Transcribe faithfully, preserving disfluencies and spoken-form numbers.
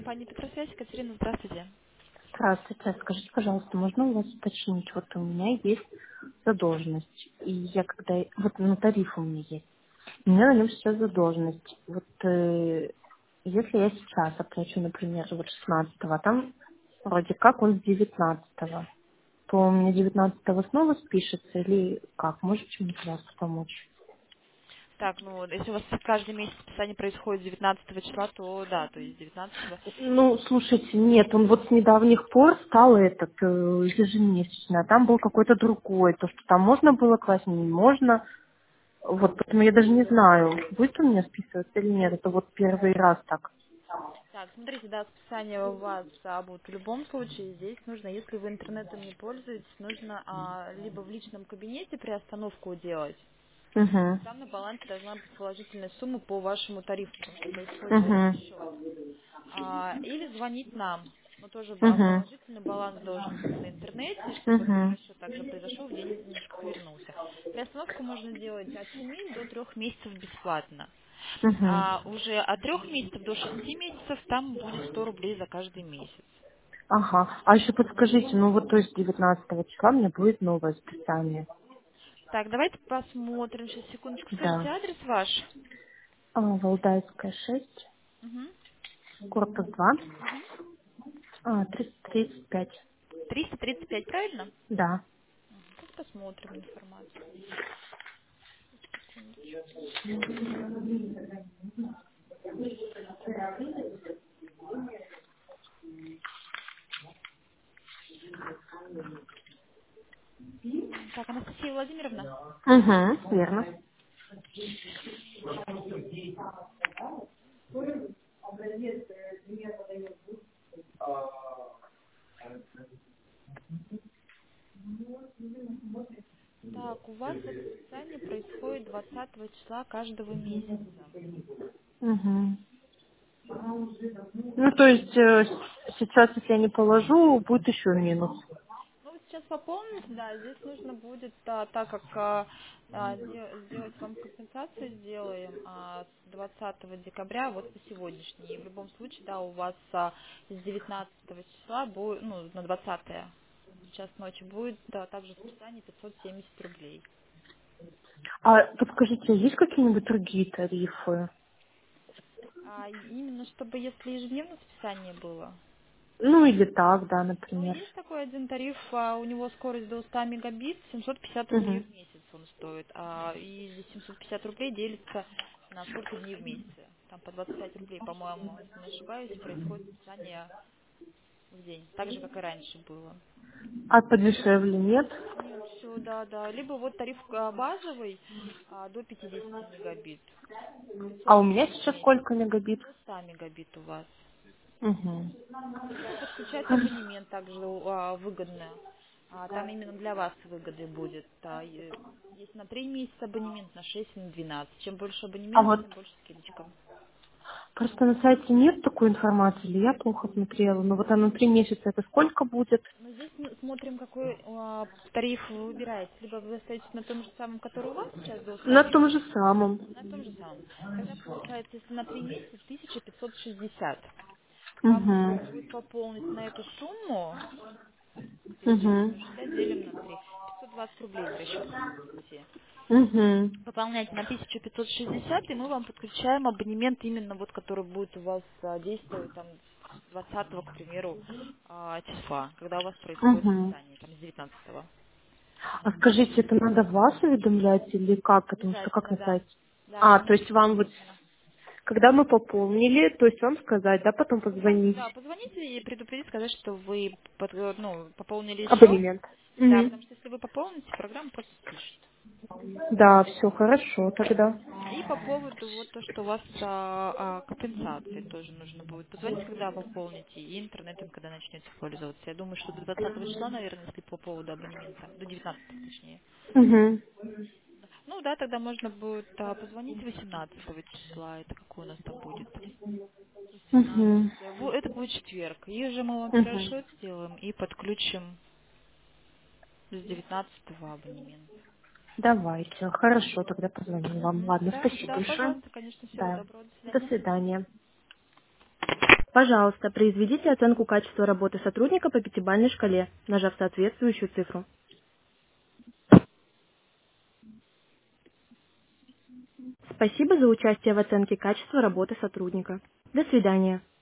Компания Петросвязь, Екатерина, здравствуйте. Здравствуйте. Скажите, пожалуйста, можно у вас уточнить? Вот у меня есть задолженность. И я когда... Вот на тариф у меня есть. У меня на нем сейчас задолженность. Вот э, если я сейчас оплачу, например, вот шестнадцатого, а там вроде как он с девятнадцатого, то у меня девятнадцатого снова спишется или как? Можете мне, пожалуйста, помочь? Так, ну, вот, если у вас каждый месяц списание происходит девятнадцатого числа, то да, то есть девятнадцатого. Ну, слушайте, нет, он вот с недавних пор стал этот э, ежемесячный, а там был какой-то другой. То, что там можно было класть, не можно. Вот, поэтому я даже не знаю, будет у меня списываться или нет. Это вот первый раз так. Так, смотрите, да, списание у вас а, будет в любом случае. Здесь нужно, если вы интернетом не пользуетесь, нужно а, либо в личном кабинете приостановку делать. Угу. Там на балансе должна быть положительная сумма по вашему тарифу, потому что происходит двойной Угу. счет. А, или звонить нам. Но тоже ба- Угу. положительный баланс должен быть на интернете, чтобы Угу. перерасчет также произошел, в денежках вернулся. Приостановку можно делать от семи до трех месяцев бесплатно. Угу. А уже от трех месяцев до шести месяцев там будет сто рублей за каждый месяц. Ага. А еще подскажите, ну вот то есть девятнадцатого числа мне будет новое списание. Так, давайте посмотрим. Сейчас, секундочку, скажите Да. адрес ваш. А, Валдайская шесть, Угу. корпус два, Угу. а, триста тридцать пять. триста тридцать пять, правильно? Да. Сейчас посмотрим информацию. Секундочку. М, Так, Анастасия Владимировна. Угу, верно. Так, у вас это списание происходит двадцатого числа каждого месяца. Угу. Ну, то есть э, с- сейчас, если я не положу, будет еще минус. Ну, вы сейчас пополните, да, здесь нужно будет, а, так как а, а, де- сделать вам компенсацию сделаем а, с двадцатого декабря вот по сегодняшний. И в любом случае, да, у вас а, с девятнадцатого числа будет, ну, на двадцатое в час ночи будет а, также списание пятьсот семьдесят рублей. А подскажите, а есть какие-нибудь другие тарифы? А именно, чтобы если ежедневное списание было. Ну, или так, да, Ну, например. есть такой один тариф, а, у него скорость до ста мегабит, семьсот пятьдесят рублей Угу. в месяц он стоит. А, и здесь семьсот пятьдесят рублей делится на сколько дней в месяце. Там по двадцать пять рублей, по-моему, если не ошибаюсь, происходит списание в день. Так же, как и раньше было. А подешевле нет? Нет, все, да, да. Либо вот тариф а, базовый а, до пятидесяти мегабит, пятьсот А у меня рублей в сейчас месяц. сколько мегабит? До ста мегабит у вас. Угу. Тогда подключать абонемент также а, выгодно. А, там именно для вас выгоды будет. А, е- есть на три месяца абонемент, на шесть, на двенадцать. Чем больше А абонемент, вот тем больше скидочка. просто на сайте нет такой информации, или я плохо смотрела. Но вот она три месяца, это сколько будет? Но здесь мы смотрим, какой а, тариф вы выбираете. Либо вы остаетесь на том же самом, который у вас сейчас до ста На том же мегабит, самом. на том же самом. Тогда получается, если на три месяца, тысяча пятьсот шестьдесят. Вам нужно Угу. будет пополнить на эту сумму, тысяча Угу. пятьсот шестьдесят делим на три, пятьсот двадцать рублей в расчет идти. Угу. Пополняйте на тысячу пятьсот шестьдесят, и мы вам подключаем абонемент именно вот, который будет у вас а, действовать там с двадцатого, к примеру, а, числа, когда у вас происходит Угу. списание, там с девятнадцатого. А скажите, это надо вас уведомлять или как? Потому что как Обязательно, на да. сайте? Да, А, то конечно, есть вам вот, обязательно. когда мы пополнили, то есть вам сказать, да, потом Вам, позвонить. да, позвоните и предупредить, сказать, что вы под- ну, пополнили счет. Абонемент. Да, Угу. потому что если вы пополните, программа просто спишет. Да, все хорошо тогда. И по поводу вот то, что у вас а, а, компенсации тоже нужно будет позвонить, когда пополните, и интернетом, когда начнете пользоваться. Я думаю, что до двадцатого числа, наверное, если по поводу абонемента, до девятнадцатого точнее. Угу. Ну да, тогда можно будет а, позвонить восемнадцатого числа, это какой у нас там будет? Угу. восемнадцатое. Во- Это будет четверг. И же мы вам Угу. перерасчет сделаем и подключим с девятнадцатого абонемент. Давайте. Хорошо, тогда позвоню вам. Мгм. Ладно, Да, спасибо да, большое. пожалуйста, конечно, всего Да. доброго, до До свидания. свидания. Пожалуйста, произведите оценку качества работы сотрудника по пятибалльной шкале, нажав соответствующую цифру. Спасибо за участие в оценке качества работы сотрудника. До свидания.